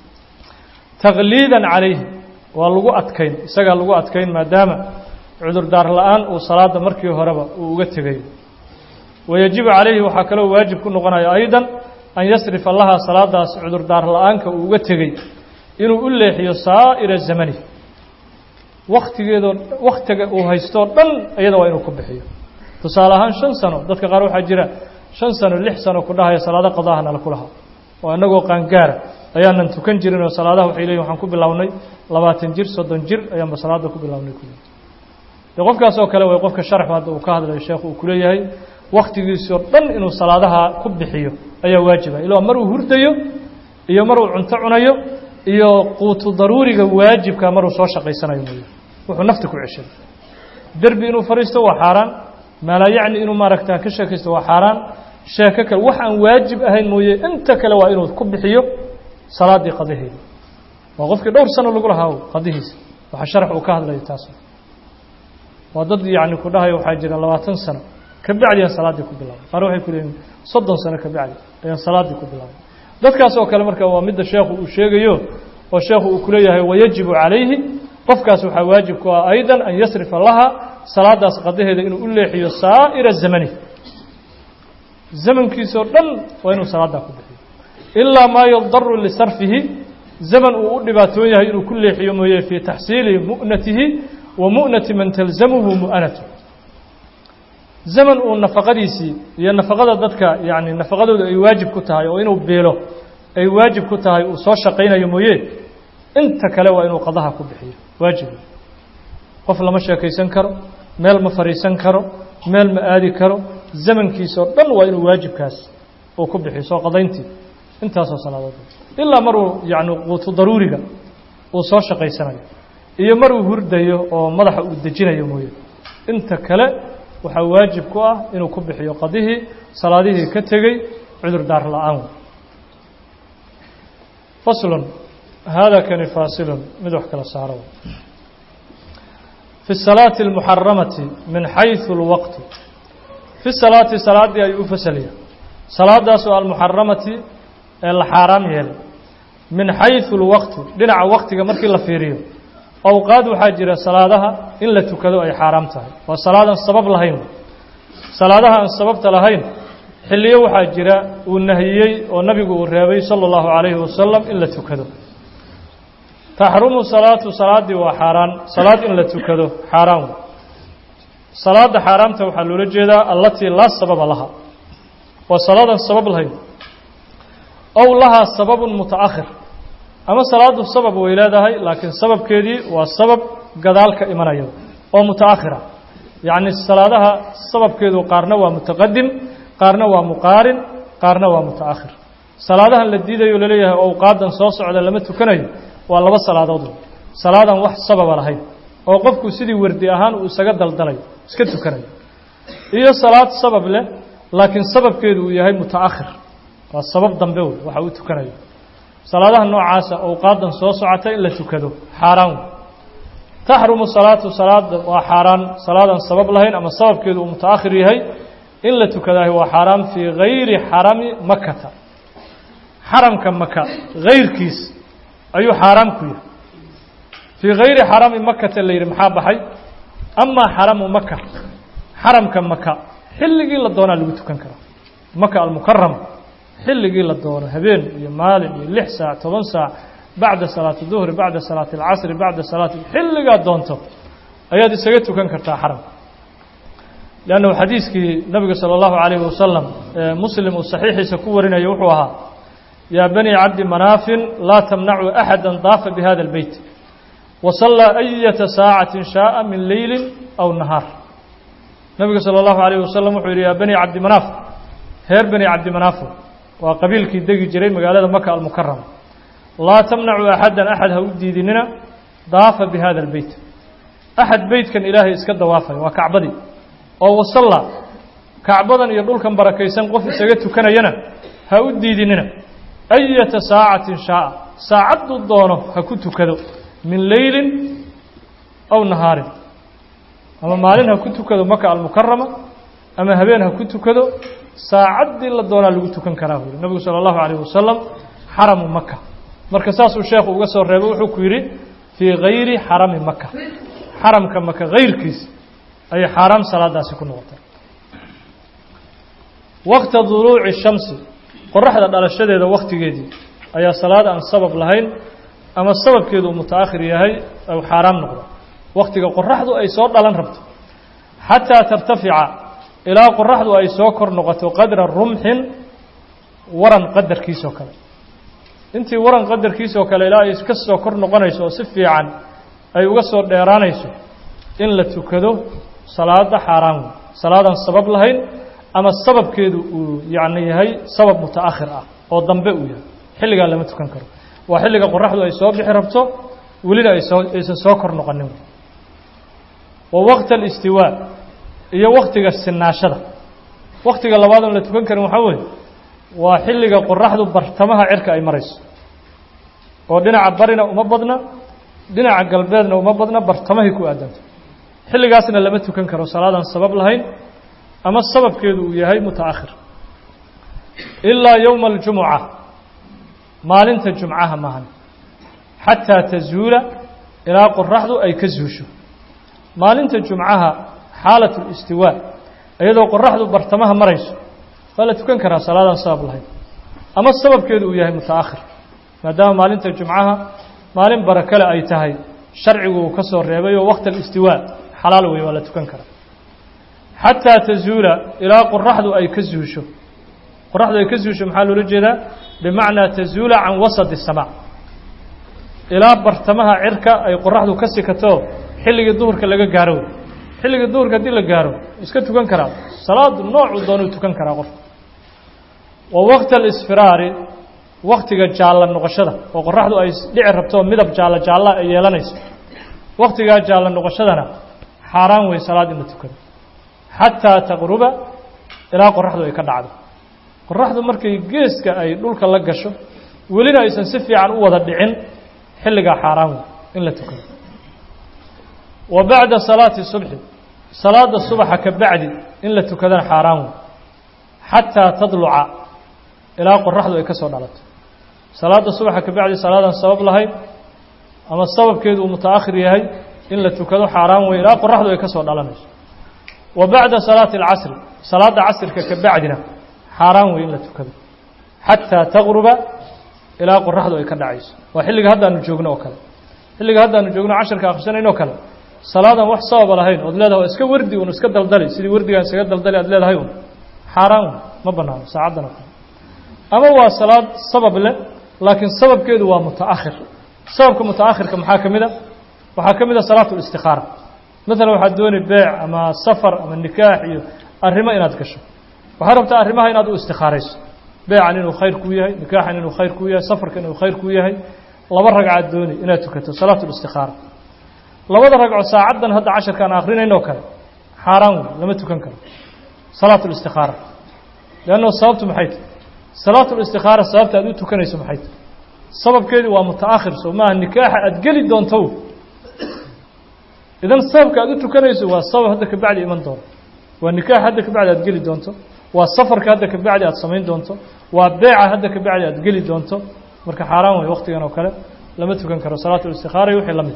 takliidan calayhi waa lagu adkayn isagaa lagu adkayn maadaama cudurdaar la'aan uu salaadda markii horeba uu uga tegayo wayajibu calayhi waxaa kaloo waajib ku noqonaya aydan an yasrifa lahaa salaadaas cudurdaar la'aanka uu uga tegey inuu u leexiyo saa'ira zamani wakhtigeedoo wakhtiga uu haystoo dhan iyada waa inuu ku bixiyo tusaale ahaan 5 sano dadka qaar waxaa jira 5 sano 6 sano ku dhahaya salaado qadaha nala ku lahaa oo annagoo qaangaara ayaanan tukan jirin oo salaadaha waxay leeyihin waxaan ku bilownay 20 jir 30 jir ayaanba salaada ku bilownay kulli qofkaas oo kale way qofka sharxu hadda uu ka hadlayo sheekhu uu ku leeyahay wakhtigiisoo dhan inuu salaadaha ku bixiyo ayaa waajiba ilaa maruu hurdayo iyo maruu cunto cunayo iyo quutu daruuriga waajibka maruu soo shaqaysanayo mooye wuxuu nafta ku ceshay darbi inuu fariisto waa xaaraan mala yacni inuu maaragtaa ka sheekaysto waa xaaraan sheeko kale wax aan waajib ahayn mooye inta kale waa inuu ku bixiyo salaadii qadaheeda waa qofkii dhowr sano lagu lahaa qadihiisa waxa sharx uu ka hadlayo taas waa dad yacni ku dhahayo waxaa jira 20 sano ka bacdi aan salaadii ku bilaabay qaar waxay ku leeyihiin 30 sano ka bacdi ayaan salaadii ku bilaabay dadkaas oo kale marka waa midda sheekhu uu sheegayo oo sheekhu uu ku leeyahay wayajibu calayhi qofkaas waxaa waajib ku ah aydan an yasrifa laha salaadaas qadaheeda inuu u leexiyo saa'ira zamani zamankiisoo dhan waa inuu salaadaa ku bixiyo ilaa maa yadaru lisarfihi zaman uu u dhibaatoon yahay inuu ku leexiyo mooye fii taxsiili mu'natihi wa mu'nati man talzamuhu mu'anatu zaman uu nafaqadiisii iyo nafaqada dadka yacni nafaqadooda ay waajib ku tahay oo inuu beelo ay waajib ku tahay uu soo shaqaynayo mooye inta kale waa inuu qadaha ku bixiyo waajib qof lama sheekaysan karo meel ma fariisan karo meel ma aadi karo zamankiisoo dhan waa inuu waajibkaas uu ku bixiyo soo qadayntii intaasoo salaadood ilaa maruu yacni quutu daruuriga uu soo shaqaysanayo iyo maruu hurdayo oo madaxa uu dejinayo mooye inta kale waxaa waajib ku ah inuu ku bixiyo qadihii salaadihii ka tegey cudur daar la'aan faslun hada kani faasilun mid wax kala saaro fi salaati almuxaramati min xayثu اlwaqti fi salaati salaadii ayuu u fasaliya salaadaasoo almuxaramati ee la xaaraam yeelay min xayثu اlwaqtu dhinaca waqtiga markii la fiiriyo awqaad waxaa jira salaadaha in la tukado ay xaaraam tahay waa salaadan sabab lahayn salaadaha aan sababta lahayn xilliyo waxaa jira uu nahiyey oo nabigu uu reebay salى الlahu عalayhi wasalam in la tukado taxrumu salaatu salaadii waa xaaraan salaad in la tukado xaaraan salaada xaaraamta waxaa loola jeedaa allatii laa sababa laha waa salaadan sabab lahayn ow lahaa sababun mutaakhir ama salaadu sabab way leedahay laakiin sababkeedii waa sabab gadaal ka imanaya oo mutaakhira yacni salaadaha sababkeedu qaarna waa mutaqadim qaarna waa muqaarin qaarna waa mutaakhir salaadahan la diidayo laleeyahay awqaadan soo socda lama tukanayo waa laba salaadood salaadan wax sababa lahayn oo qofku sidii wardi ahaan uu isaga daldalayo iska tukanayo iyo salaad sabab leh laakiin sababkeedu uu yahay mutaakhir waa sabab dambe waxa uu tukanayo salaadaha noocaasa awqaadan soo socota in la tukado xaaraan taxrumu salaatu salaada waa xaaraan salaadan sabab lahayn ama sababkeedu uu mutaakhir yahay in la tukadahay waa xaaraan fii gayri xarami makata xaramka maka gayrkiis ayuu xaaraam ku yahay fii gayri xarami makata la yidhi maxaa baxay amaa xaramu maka xaramka maka xilligii la doonaa lagu tukan karaa maka almukarama xilligii la doono habeen iyo maalin iyo 6 saac 10 saac bacda salaati duhri bacda salaati alcasri bacda salaati xilligaa doonto ayaad isaga tukan kartaa xaramka lannahu xadiiskii nabiga salى اllahu عalayhi wasalam muslim uu saxiixiisa ku warinayo wuxuu ahaa yaa bani cabdi manaafin laa tamnacuu axada daafa bihada اlbeyt wasallaa ayata saacatin shaaa min leyli aw nahaar nabiga salى اllahu عalayhi wasalam wuxuu yidhi yaa bani cabdi manaaf reer bani cabdi manaafo waa qabiilkii degi jiray magaalada maka almukarama laa tamnacuu axadan axad ha u diidinina daafa bihada اlbeyt axad beytkan ilaahay iska dawaafay waa kacbadii oo wasalla kacbadan iyo dhulkan barakaysan qof isaga tukanayana ha u diidinina ayata saacatin shaaa saacaddu doono ha ku tukado min leylin aw nahaarin ama maalin ha ku tukado maka almukarama ama habeen ha ku tukado saacaddii la doonaa lagu tukan karaa buuri nabigu salى اllahu عalayه wasalam xaramu maka marka saasuu sheekhu uga soo reebay wuxuu ku yidhi fii gayri xarami maka xaramka maka gayrkiis ayay xaaraam salaadaasi ku noqotay waqta duluuci الshamsi qoraxda dhalashadeeda waktigeedii ayaa salaad aan sabab lahayn ama sababkeedu uu mutaakhir yahay ou xaaraam noqdo waktiga qoraxdu ay soo dhalan rabto xataa tartafica ilaa qoraxdu ay soo kor noqoto qadra rumxin waran qadarkiisoo kale intii waran qadarkiisoo kale ilaa ay ka soo kor noqonayso oo si fiican ay uga soo dheeraanayso in la tukado salaada xaaraan salaadan sabab lahayn ama sababkeedu uu yacni yahay sabab mutaakhir ah oo dambe uu yahay xilligaa lama tukan karo waa xilliga qoraxdu ay soo bixi rabto welina aysan soo kor noqonin wa waqta alistiwaa iyo waktiga sinaashada waktiga labaad oon la tukan karin waxaa weeye waa xilliga qoraxdu bartamaha cirka ay marayso oo dhinaca barina uma badna dhinaca galbeedna uma badna bartamahay ku aadanto xilligaasna lama tukan karo salaadan sabab lahayn ama sababkeedu uu yahay mutaakhir ilaa yowma aljumuca maalinta jumcaha maahan xataa tazuula ilaa qoraxdu ay ka zuusho maalinta jumcaha xaalat اlistiwaa iyadoo qoraxdu bartamaha marayso waa la tukan karaa salaadan sabab lahayn ama sababkeedu uu yahay mutaakhir maadaama maalinta jumcaha maalin barakale ay tahay sharcigu uu ka soo reebay oo waqti alistiwaa xalaal wey waa la tukan karaa xataa tazuula ilaa qoraxdu ay ka zuusho qoraxdu ay ka zuusho maxaa loola jeedaa bimacnaa tazuula can wasadi الsamaa ilaa bartamaha cirka ay qoraxdu ka sikato xilligii duhurka laga gaaro xilligii duhurka haddii la gaaro iska tukan karaa salaadu noocuu doonuu tukan karaa qofka wa waqta alisfiraari waktiga jaalla noqoshada oo qoraxdu ay dhici rabto midab jaalla ay yeelanayso waktigaa jaalla noqoshadana xaaraan wey salaad in la tukado xataa taqruba ilaa qoraxdu ay ka dhacdo qoraxdu markay geeska ay dhulka la gasho welina aysan si fiican u wada dhicin xilligaa xaaraan wey in la tukado wa bacda salaati subxi salaada subaxa ka bacdi in la tukadana xaaraan wey xataa tadluca ilaa qoraxdu ay ka soo dhalato صلاة الصبح كبعد صلاة الصواب لهي أما الصواب كيدو متأخر يهي إن لا تكدو حرام وإلا قرحدو يكسر على نفسه وبعد صلاة العصر صلاة العصر كبعدنا حرام وإلا تكدو حتى تغرب إلى قرحدو يكدو عيس وحلق هذا نجوغنا وكذا حلق هذا نجوغنا 10 كأخشنين وكذا صلاة wax sabab lahayn oo leedahay iska wardi oo iska daldalay sidii wardigan iska daldalay aad leedahay xaraam ma banaan saacadana ama waa salaad sabab leh laakiin sababkeedu waa mutaakhir sababka mutaakhirka maxaa kamida waxa kamida salaatu istikhara mesela waxa doonay beec ama safar ama nikaax iyo arrimo inaad gasho waxa rabtaa arrimaha inaad u istikharayso beecan inuu khayr ku yahay nikaaxan inuu khayr ku yahay safarkan inuu khayr ku yahay laba ragcad doonay inaad tukato salaatu istikhara labada ragco saacadan hadda 10 kan akhrinayno kale xaraam lama tukan karo salaatu istikhara laano sababtu maxay salaatu istikhara sababta aad u tukanayso maxay sababkeedu waa mutaakhir soo ma nikaax aad gali doonto idan sababka aad u tukanayso waa sabab hadda ka bacdi iman doon waa nikaax hadda ka bacdi aad gali doonto waa safarka hadda ka bacdi aad sameyn doonto waa beeca hadda ka bacdi aad gali doonto marka xaraam way waqtigan oo kale lama tukan karo salaatu istikhara wixii lamid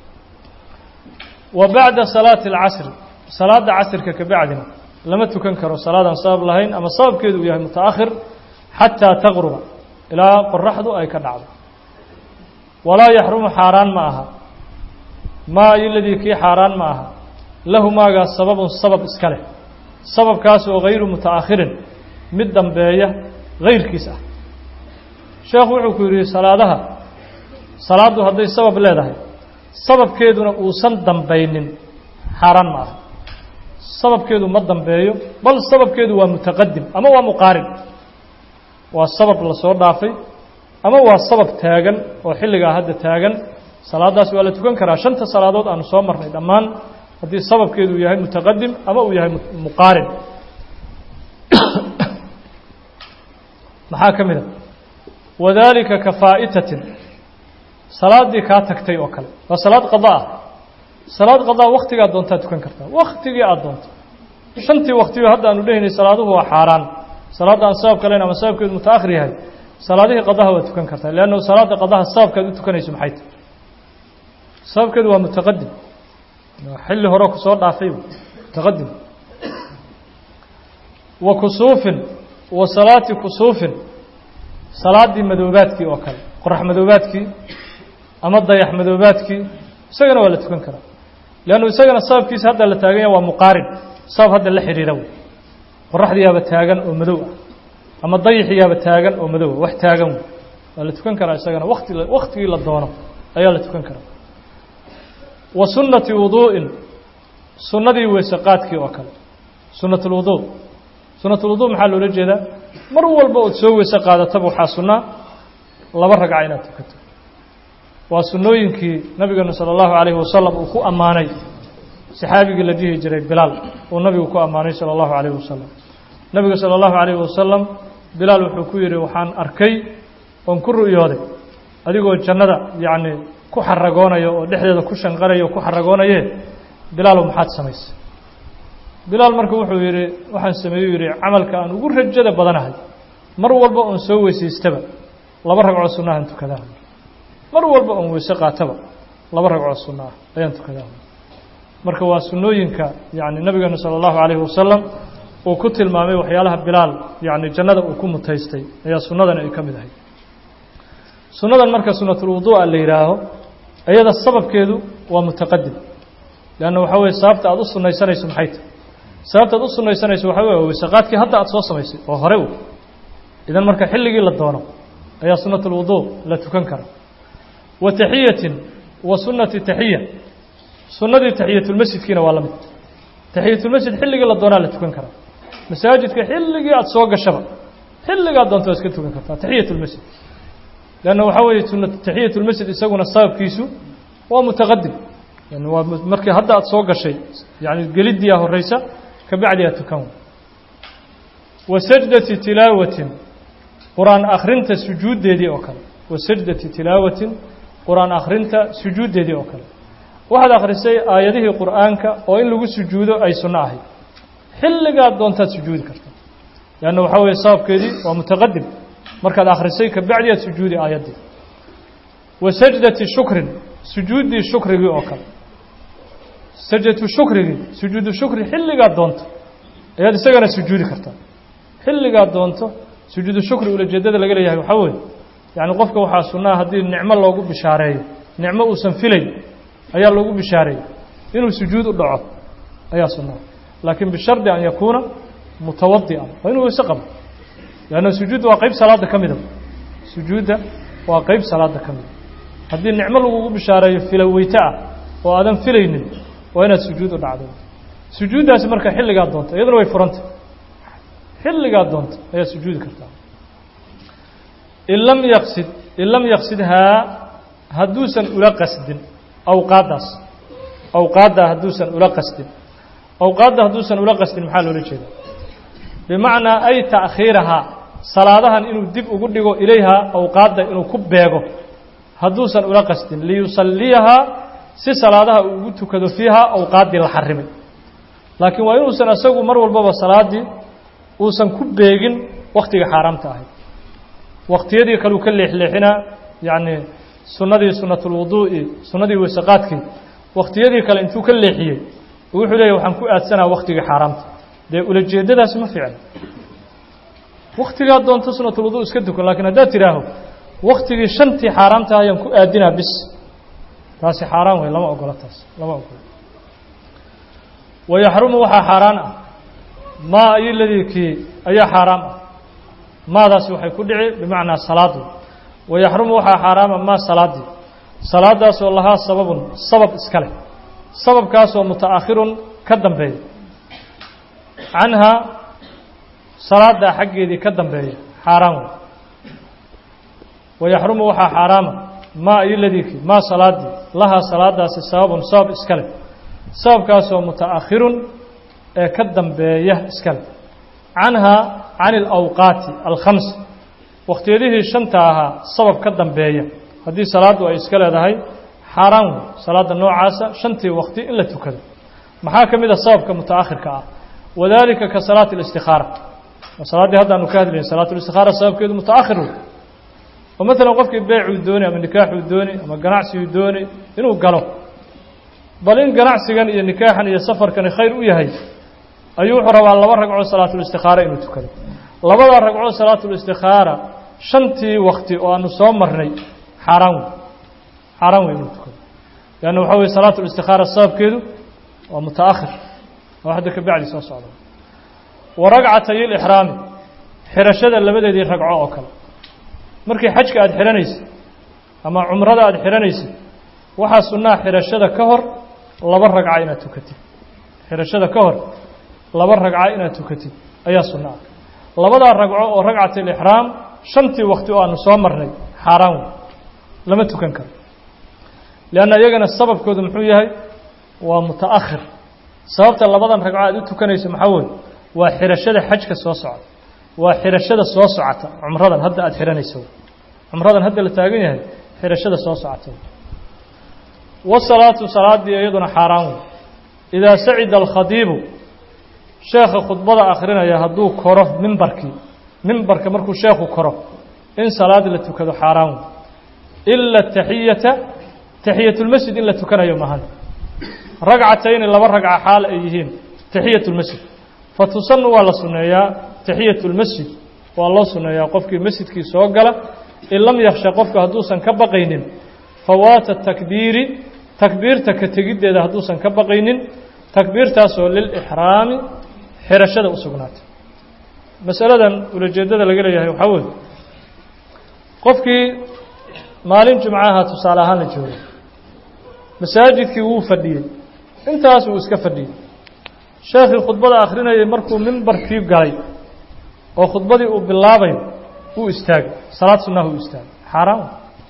وبعد صلاة العصر صلاة العصر كبعدنا لما تكن كرو صلاة صاب لهين أما صاب كيدو ياه متأخر حتى تغرب إلى قرحدو أي كدعب ولا يحرم حاران معها ما الذي كي حاران معها له ما سبب إسكاله سبب كاسو غير متأخر مدن باية غير كيسة شيخ وحكوري صلاة هذا السبب لا ده sababkeeduna uusan dambaynin xaraan ma aha sababkeedu ma dambeeyo bal sababkeedu waa mutaqaddim ama waa muqaarin waa sabab la soo dhaafay ama waa sabab taagan oo xilliga hadda taagan salaadaas waa la tukan karaa shanta salaadood aan soo marnay dhamaan hadii sababkeedu yahay mutaqaddim ama uu yahay muqaarin maxaa kamida wadaalika kafaa'itatin salaadii ka tagtay oo kale waa salaad qadaa waqtiga doonta tukan kartaa waqtiga aad doonto shantii waqtiga hadda aanu dhaynay salaaduhu waa xaraan salaadaan sabab kale ama sababkeedu mutaakhir yahay salaadihi qadaha waa tukan kartaa laano salaada qadaha sababkeedu u tukanayso maxay tahay sababkeedu waa mutaqaddim xilli hore ku soo dhaafay mutaqaddim wa kusuufin wa salaati kusuufin salaadii madoobaadkii oo kale qorax madoobaadkii ama dayax madoobaadkii isagana waa la tukan karaa laano isagana sababkiisa hadda la taagan yahay waa muqaarin sabab hadda la xiriira qoraxdiyaaba taagan oo madow ama dayaxiyaaba taagan oo madow wax taagan waa la tukan karaa isagana waqtigii la doono ayaa la tukan karaa wa sunnati wuduu'in sunnadii weesaqaadkii oo kale sunnatul wuduu maxaa loola jeedaa mar walba oo soo weesa qaadato waxaa sunnaa laba ragca inaad tukato waa sunnooyinkii nabigeena sallallahu alayhi wasallam uu ku amaanay saxaabigii la dhihi jiray bilaal oo nabigu ku amaanay sallallahu alayhi wasallam nabiga sallallahu alayhi wasallam bilaal wuxuu ku yiri waxaan arkay oon ku ru'yooday adigoo jannada yaani ku xaragoonayo oo dhexdeeda ku shanqarayo ku xaragoonaye bilaal maxaad samaysay bilaal markuu wuxuu yiri waxaan sameeyay yiri amalka aan ugu rajada badanahay mar walba oo soo weysiistaba laba ragco sunnah tukadaa mar walba oo weesa qaataba laba ragco sunnah ayaan tukadaa marka waa sunnooyinka yaani nabiga sallallahu alayhi wasallam oo ku tilmaamay waxyaalaha bilaal yaani jannada uu ku mutaystay ayaa sunnadan ay kamid ahay sunnadan marka sunnatul wuduu la yiraaho ayada sababkeedu waa mutaqaddim laana waxa weey sababta aad u sunnaysanayso maxay tahay sababta aad u sunnaysanayso waxa weey weesaqaadkii hadda aad soo samaysay oo hore idan marka xilligii la doono ayaa sunnatul wuduu la tukan kara wa tahiyatin wa sunnati tahiyya sunnadii tahiyatul masjidkiina waa la mid tahiyatul masjid xilligii la doona la tukan kara masaajidka xilligii aad soo gashaba xilliga aad doonto iska tukan kartaa tahiyatul masjid laana waxa weey sunnat tahiyatul masjid isaguna sababkiisu waa mutaqaddim yani waa markii hadda aad soo gashay yani galidii horeysa ka bacdi aad tukan wa sajdati tilaawatin quraan akhrinta sujuudeedii oo kale wa sajdati tilaawatin quraan akhrinta sujuudeedii oo kale waxaad akhrisay aayadihii quraanka oo in lagu sujuudo ay sunna ahayd xilliga doonta sujuudi kartaa yaana waxa weey sababkeedii waa mutaqaddim markaad akhrisay ka bacdi aad sujuudi aayadii wa sajdati shukrin sujuudi shukrigi oo kale sajdatu shukrigi sujuudu shukri xilliga doonto ayaad isagana sujuudi kartaa xilliga doonto sujuudu shukri ula jeedada laga leeyahay waxa weeye yani qofka waxa sunnah hadii nicmo loogu bishaareeyo nicmo uu san filay ayaa loogu bishaareeyo inuu sujuud u dhaco ayaa sunnah laakiin bishardi an yakuna mutawaddi'an wa inuu isqab yaana sujuud waa qayb salaada kamida sujuuda waa qayb salaada kamida hadii nicmo lagu bishaareeyo filaweyta oo aadan filaynin waa inaad sujuud u dhacdo sujuudaas marka xilliga doonto iyaduna way furanta xilliga doonto ayaa sujuudi kartaa in lam yaqsidha haduusan ula qasdin awqaada haduusan ula qasdin maxaa loola jeedaa bimacnaa ay ta'khiiraha salaadahan inuu dib ugu dhigo ilayha awqaada inuu ku beego haduusan ula qasdin liyusalliyaha si salaadaha uu ugu tukado fiiha awqaadii la xarimay laakiin waa inuusan asagu mar walbaba salaadii uusan ku beegin waqtiga xaraamta ahayd waqtiyadii kale uu ka leexleexina yani sunnatul wuduu'i sunnadii wasaqaadkii waqtiyadii kale intuu ka leexiyay wuxuu leeyahay waxaan ku aadsanaa waqtiga xaraamta dee ula jeedadaas ma fiicna waqtiga doonto sunnatul wuduu iska dukan laakiin haddaad tiraaho waqtigii shantii xaraamta ayaan ku aadinaa bis taasi xaraam way lama ogola taas lama ogola ويحرم وحا حرام ما أي الذي كي أي حرام ماذا سوحي كدعي بمعنى صلاة ويحرم وحا حرام ما صلاة صلاة سوى الله سبب إسكاله سبب كاسو متأخر كدن بي عنها صلاة حقي دي كدن بي حرام ويحرم وحا حرام ما أي الذي كي ما صلاة لها صلاة سبب إسكاله سبب كاسو متأخر كدن بيه إسكال عنها عن الأوقات الخمس وقت يديه شنتها سبب كدن بيه هذه صلاة وإسكال هذا هي حرام صلاة النوع عاسى شنتي وقتي إلا تكذب محاكم إذا سبب كمتأخر كأ وذلك كصلاة الاستخارة وصلاة هذا نكاد لين صلاة الاستخارة سبب كده متأخر ومثلا وقفك بيع الدوني أو النكاح الدوني أو الجناعس الدوني إنه قالوا بل إن ganacsigan iyo nikaaxan iyo safarkan khayr u yahay ayuu rabaa laba ragco salaatul istikhara inuu tukado labada ragco salaatul istikhara shantii waqti oo aanu soo marnay xaraam inuu tukado yaani waxa weey salaatul istikhara sababkeedu waa mutaakhir waxa ka bacdi soo socdo wa ragcatay al-ihram xirashada labadeedii ragco oo kale markii xajka aad xiranaysid ama umrada aad xiranaysid waxa sunnah xirashada ka hor laba ragca inaad tukatid xirashada ka hor laba ragca inaad tukatid ayaa sunnah labada ragco oo ragcatul ihram shantii waqti oo aanu soo marnay xaraam lama tukan karo laana iyagana sababkoodu muxuu yahay waa mutaakhir sababta labadan ragco aad u tukanayso maxaa weey waa xirashada xajka soo socda waa xirashada soo socota umradan hadda aad xiranayso umradan hadda la taagan yahay xirashada soo socota والصلاة صلاة أيضا حرام إذا سعد الخطيب شيخ خطبة آخرين يهدو كره منبرك مركو شيخ كره إن صلاة لتكذو حرام إلا تحية المسجد إلا تكنا يومها رقعتين إلا رقع حال أيهين تحية المسجد فتصن ولا صنيا تحية المسجد والله صنيا قفك مسجد كي سوقله إن لم يخشى قفك هدوسا كبقين فوات التكبير تكبيرتك تجد إذا هدوسا كبقين تكبير تاسو للإحرام حرشة أسقنات مسألة ولجدد لقليها يحاول قفك مالين جمعها تصالحها لجوه مساجدك هو فردين انت اسو اسك فردين شيخ الخطبة آخرين يمركو منبر كيف قاي وخطبة باللابين هو استاق صلاة سنة هو استاق حرام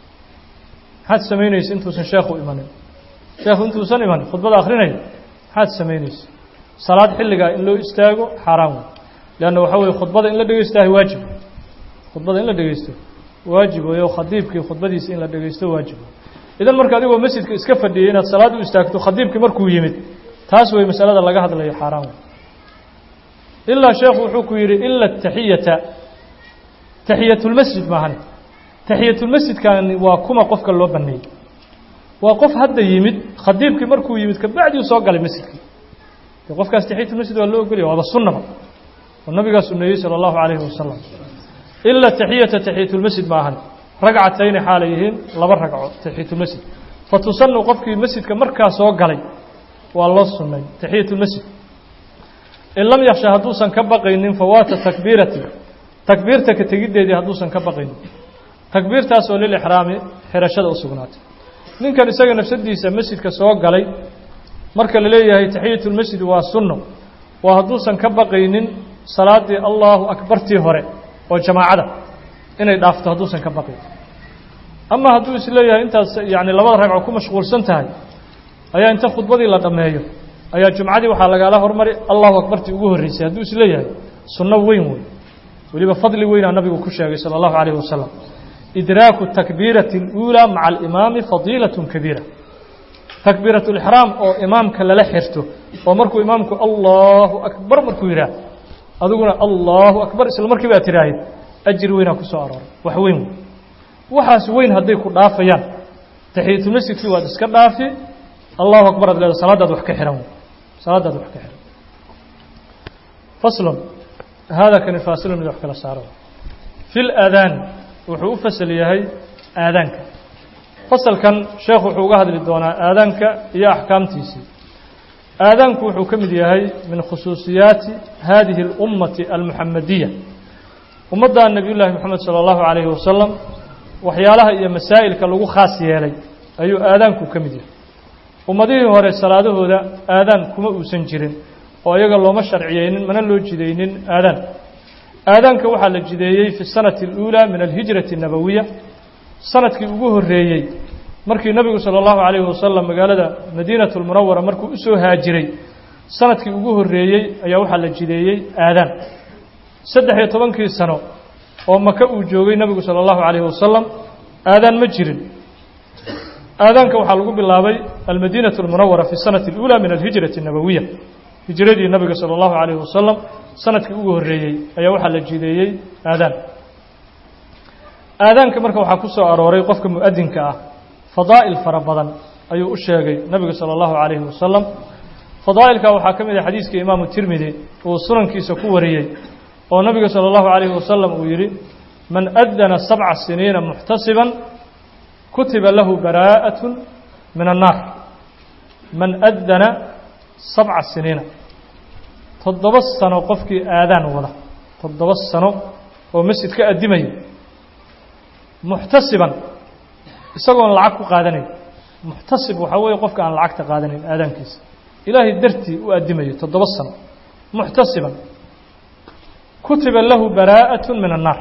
حد سمينيس انتو سن شيخ إيمان شيخ انتو سن إيمان خطبة آخرين حد سمينيس صلاة حلقة إن لو استاقو حرام لأنه حاول خطبة إن لديه استاهي واجب خطبة إن لديه استاهي واجب ويو خطيبك خطبة إن لديه استاهي واجب إذا المركة دي ومسجدك اسكفر دي إنها صلاة استاقتو خطيبك مركو يمد تاسوي مسألة لغا هذا اللي حرام إلا شيخ وحوكو يري إلا التحية taxiyatulmasjid maahan taxiyatulmasjidkani waa kuma qofka loo baneeyey waa qof hadda yimid khadiibkii markuu yimid kabacdii soo galay masjidkii qofkaas taxiyatulmasjid waa loo ogolaya waaba sunnaba oo nabigaa sunneeyey sala allahu calayhi wasalam ila taxiyatulmasjid maahan ragcatayni xaalay yihiin laba ragco taxiyatulmasjid fatusanu qofkii masjidka markaa soo galay waa loo sunnay taxiyatulmasjid in lam yaksha hadduusan ka baqaynin fawaata takbiirati takbiirta ka tegiddeedii hadduusan ka baqaynin takbiirtaas oo lilixraami xirashada u sugnaatay ninkan isaga nafsadiisa masjidka soo galay marka la leeyahay taxiyatulmasjid waa sunno waa hadduusan ka baqaynin salaadii allahu akbartii hore oo jamaacada inay dhaafto hadduusan ka baqayn ama hadduu is leeyahay intaas yani labada ragco ku mashquulsan tahay ayaa inta khudbadii la dhammeeyo ayaa jumcadii waxaa lagaala hormari allahu akbartii ugu horreysay hadduu is leeyahay sunno weyn wey weliba fadli weynaa nabigu ku sheegay sala allahu calayhi wasalam idraaku takbiirati اluulaa maca alimaami fadiilatun kabiira takbiiratulixraam oo imaamka lala xirto oo markuu imaamku allahu akbar markuu yidhaah adiguna allahu akbar isla markiiba aad tidhaahid ajir weynaa ku soo arooray wax weyn wey waxaas weyn hadday ku dhaafayaan taxiyatulmasjidkii waad iska dhaafi allahu akbar ad leeda salaadaad wax ka xihan wey salaadaad wax ka xihan faslun hada kani faasilun mid wax kala saaro fi اlaadaan wuxuu u fasal yahay aadaanka fasalkan sheekhu wuxuu uga hadli doonaa aadaanka iyo axkaamtiisii aadaanku wuxuu ka mid yahay min khusuusiyaati hadihi اlummati almuxamadiya ummadda nebiyullaahi moxamed salى allahu calayhi wasalam waxyaalaha iyo masaa'ilka lagu khaas yeelay ayuu aadaanku ka mid yahay ummadihii hore salaadahooda aadaan kuma uusan jirin oo iyaga looma sharciyeynin mana loo jidaynin aadaan aadaanka waxaa la jideeyey fi sanati اluulaa min alhijrati الnabawiya sanadkii ugu horreeyey markii nebigu salى allahu calayhi wasalam magaalada madiinatu lmunawara markuu u soo haajiray sanadkii ugu horreeyey ayaa waxaa la jideeyey aadaan 13 sano oo maka uu joogay nebigu salى allahu calayhi wasalam aadaan ma jirin aadaanka waxaa lagu bilaabay almadiinatu lmunawara fi sanati اluulaa min alhijrati الnabawiya hijradii nabiga salى allahu calayhi wasalam sanadkii ugu horreeyey ayaa waxaa la jideeyey aadaan aadaanka marka waxaa ku soo arooray qofka mu'adinka ah fadaa'il fara badan ayuu u sheegay nabiga salى allahu calayhi wasalam fadaa'ilka waxaa ka mid ah xadiiska imaamu tirmidi uu sunankiisa ku wariyey oo nabiga salى allahu calayhi wasalam uu yidhi man adana 7 siniina muxtasiban kutiba lahu baraa'aة min الnaar man adana 7 siniina 7 sano qofkii aadaan wada 7 sano oo masjid ka addimayo muxtasiban isagoon lacag ku qaadanayn muxtasib waxaa weeye qofka aan lacagta qaadanayn aadaankiisa ilaahay dartii u addimayo 7 sano muxtasiban kutiba lahu baraa'aة min الnaar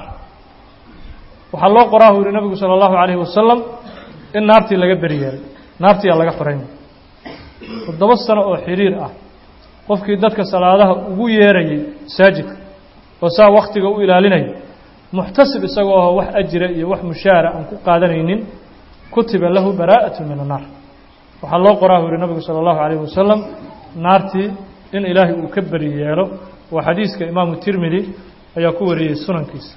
waxaa loo qoraa uu yihi nabigu salى allahu calayhi wasalam in naartii laga beri yeelay naartiyaa laga xorayn 7 sano oo xiriir ah qofkii dadka salaadaha ugu yeerayay masaajidka oo saa wakhtiga u ilaalinaya muxtasib isagoo ah wax ajira iyo wax mushaara aan ku qaadanaynin kutiba lahu baraa'aة min الnaar waxaa loo qoraa uu yihi nabigu salى allahu calayhi wasalam naartii in ilaahay uu ka beri yeelo waa xadiiska imaamu tirmidi ayaa ku wariyey sunankiisa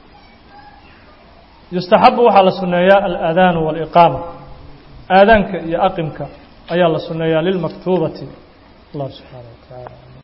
yustaxabu waxaa la sunneeyaa alaadaanu waaliqaama aadaanka iyo aqimka ayaa la sunneeyaa lilmaktuubati allah subxaanaه wa tacaala